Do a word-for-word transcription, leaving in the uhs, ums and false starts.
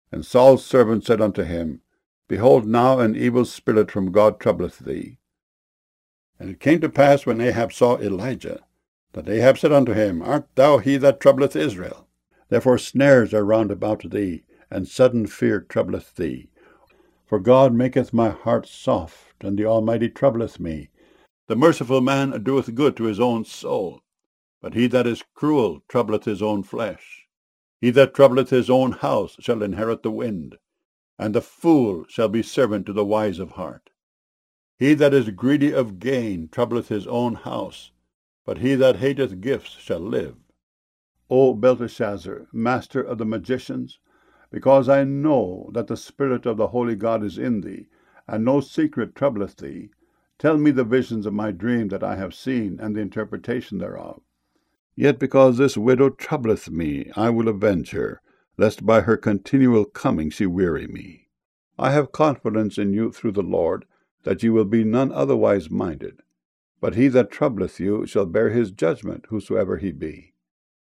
And Saul's servant said unto him, Behold, now an evil spirit from God troubleth thee. And it came to pass, when Ahab saw Elijah, that Ahab said unto him, Art thou he that troubleth Israel? Therefore snares are round about thee, and sudden fear troubleth thee. For God maketh my heart soft, and the Almighty troubleth me. The merciful man doeth good to his own soul, but he that is cruel troubleth his own flesh. He that troubleth his own house shall inherit the wind, and the fool shall be servant to the wise of heart. He that is greedy of gain troubleth his own house, but he that hateth gifts shall live. O Belteshazzar, master of the magicians, because I know that the Spirit of the holy God is in thee, and no secret troubleth thee, tell me the visions of my dream that I have seen, and the interpretation thereof. Yet because this widow troubleth me, I will avenge her, lest by her continual coming she weary me. I have confidence in you through the Lord, that ye will be none otherwise minded. But he that troubleth you shall bear his judgment, whosoever he be.